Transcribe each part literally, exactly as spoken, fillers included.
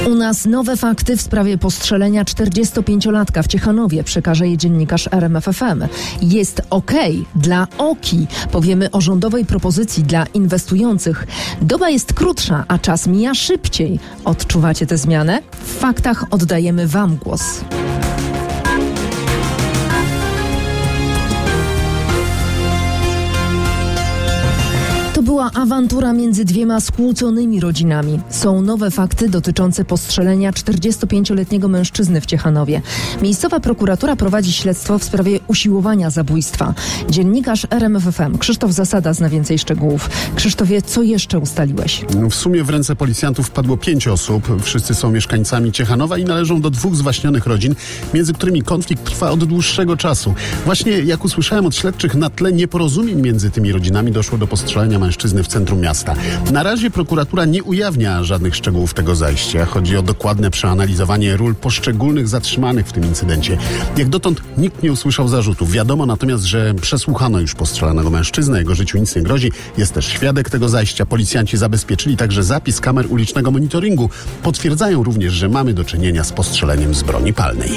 U nas nowe fakty w sprawie postrzelenia czterdziestopięciolatka w Ciechanowie. Przekaże je dziennikarz R M F F M. Jest okej dla Oki. Powiemy o rządowej propozycji dla inwestujących. Doba jest krótsza, a czas mija szybciej. Odczuwacie tę zmianę? W faktach oddajemy Wam głos. To była awantura między dwiema skłóconymi rodzinami. Są nowe fakty dotyczące postrzelenia czterdziestopięcioletniego mężczyzny w Ciechanowie. Miejscowa prokuratura prowadzi śledztwo w sprawie usiłowania zabójstwa. Dziennikarz R M F F M Krzysztof Zasada zna więcej szczegółów. Krzysztofie, co jeszcze ustaliłeś? W sumie w ręce policjantów wpadło pięć osób. Wszyscy są mieszkańcami Ciechanowa i należą do dwóch zwaśnionych rodzin, między którymi konflikt trwa od dłuższego czasu. Właśnie jak usłyszałem od śledczych, na tle nieporozumień między tymi rodzinami doszło do postrzelenia mężczyzny w centrum miasta. Na razie prokuratura nie ujawnia żadnych szczegółów tego zajścia. Chodzi o dokładne przeanalizowanie ról poszczególnych zatrzymanych w tym incydencie. Jak dotąd nikt nie usłyszał zarzutów. Wiadomo natomiast, że przesłuchano już postrzelonego mężczyznę. Jego życiu nic nie grozi. Jest też świadek tego zajścia. Policjanci zabezpieczyli także zapis kamer ulicznego monitoringu. Potwierdzają również, że mamy do czynienia z postrzeleniem z broni palnej.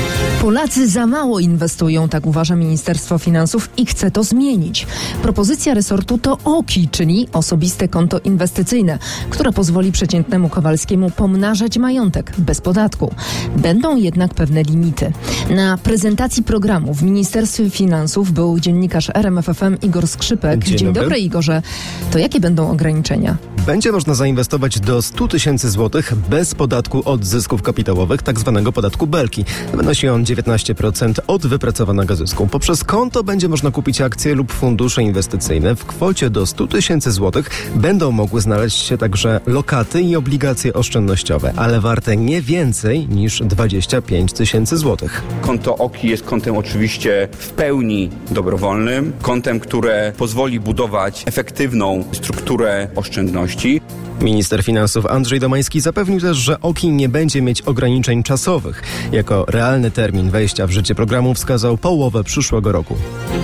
Polacy za mało inwestują, tak uważa Ministerstwo Finansów i chce to zmienić. Propozycja resortu to Oki, czyli osobiste konto inwestycyjne, które pozwoli przeciętnemu Kowalskiemu pomnażać majątek bez podatku. Będą jednak pewne limity. Na prezentacji programu w Ministerstwie Finansów był dziennikarz R M F F M Igor Skrzypek. Dzień, Dzień dobry. dobry, Igorze. To jakie będą ograniczenia? Będzie można zainwestować do stu tysięcy złotych bez podatku od zysków kapitałowych, tak zwanego podatku Belki. Wynosi on dziewiętnaście procent od wypracowanego zysku. Poprzez konto będzie można kupić akcje lub fundusze inwestycyjne. W kwocie do stu tysięcy złotych będą mogły znaleźć się także lokaty i obligacje oszczędnościowe, ale warte nie więcej niż dwadzieścia pięć tysięcy złotych. Konto Oki jest kontem oczywiście w pełni dobrowolnym, kontem, które pozwoli budować efektywną strukturę oszczędności. Minister finansów Andrzej Domański zapewnił też, że Oki nie będzie mieć ograniczeń czasowych. Jako realny termin wejścia w życie programu wskazał połowę przyszłego roku.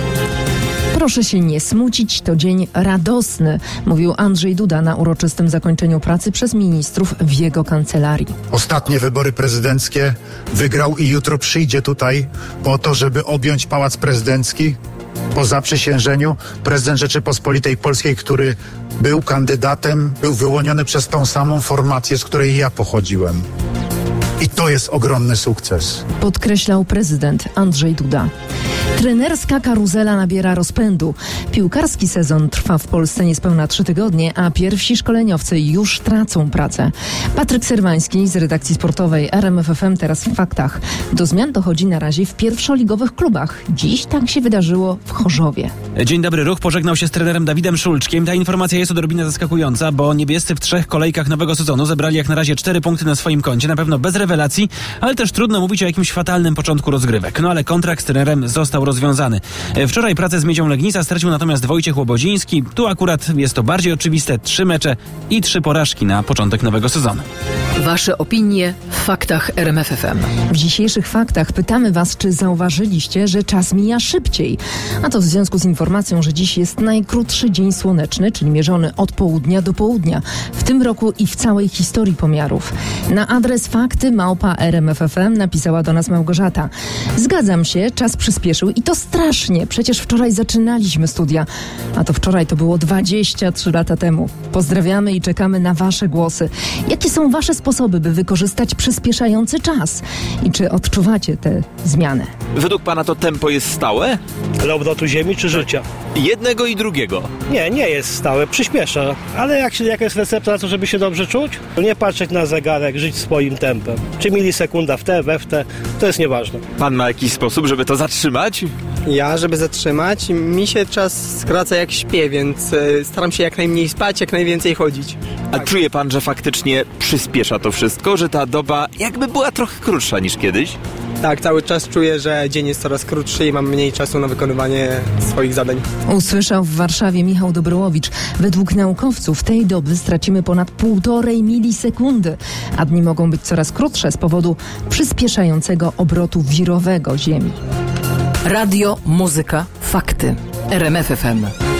Proszę się nie smucić, to dzień radosny, mówił Andrzej Duda na uroczystym zakończeniu pracy przez ministrów w jego kancelarii. Ostatnie wybory prezydenckie wygrał i jutro przyjdzie tutaj po to, żeby objąć Pałac Prezydencki. Po zaprzysiężeniu prezydent Rzeczypospolitej Polskiej, który był kandydatem, był wyłoniony przez tą samą formację, z której ja pochodziłem. I to jest ogromny sukces. Podkreślał prezydent Andrzej Duda. Trenerska karuzela nabiera rozpędu. Piłkarski sezon trwa w Polsce niespełna trzy tygodnie, a pierwsi szkoleniowcy już tracą pracę. Patryk Serwański z redakcji sportowej R M F F M teraz w faktach. Do zmian dochodzi na razie w pierwszoligowych klubach. Dziś tak się wydarzyło w Chorzowie. Dzień dobry, Ruch pożegnał się z trenerem Dawidem Szulczkiem. Ta informacja jest odrobinę zaskakująca, bo niebiescy w trzech kolejkach nowego sezonu zebrali jak na razie cztery punkty na swoim koncie. Na pewno bez rewelacji, ale też trudno mówić o jakimś fatalnym początku rozgrywek. No ale kontrakt z trenerem został rozwiązany. Wczoraj pracę z Miedzią Legnica stracił natomiast Wojciech Łobodziński. Tu akurat jest to bardziej oczywiste. Trzy mecze i trzy porażki na początek nowego sezonu. Wasze opinie w faktach R M F F M. W dzisiejszych faktach pytamy Was, czy zauważyliście, że czas mija szybciej. A to w związku z informacją, że dziś jest najkrótszy dzień słoneczny, czyli mierzony od południa do południa. W tym roku i w całej historii pomiarów. Na adres fakty małpa R M F F M napisała do nas Małgorzata. Zgadzam się, czas przyspieszył i to strasznie. Przecież wczoraj zaczynaliśmy studia. A to wczoraj to było dwadzieścia trzy lata temu. Pozdrawiamy i czekamy na Wasze głosy. Jakie są Wasze sposoby, by wykorzystać przyspieszający czas? I czy odczuwacie te zmiany? Według pana to tempo jest stałe? Dla obrotu ziemi czy życia? Jednego i drugiego. Nie, nie jest stałe, przyspiesza. Ale jak się, jaka jest recepta na to, żeby się dobrze czuć? Nie patrzeć na zegarek, żyć swoim tempem. Czy milisekunda w te, we w te, to jest nieważne. Pan ma jakiś sposób, żeby to zatrzymać? Ja, żeby zatrzymać, mi się czas skraca jak śpię, więc y, staram się jak najmniej spać, jak najwięcej chodzić. A czuje pan, że faktycznie przyspiesza to wszystko, że ta doba jakby była trochę krótsza niż kiedyś? Tak, cały czas czuję, że dzień jest coraz krótszy i mam mniej czasu na wykonywanie swoich zadań. Usłyszał w Warszawie Michał Dobrołowicz. Według naukowców tej doby stracimy ponad półtorej milisekundy, a dni mogą być coraz krótsze z powodu przyspieszającego obrotu wirowego Ziemi. Radio, muzyka, fakty. R M F F M.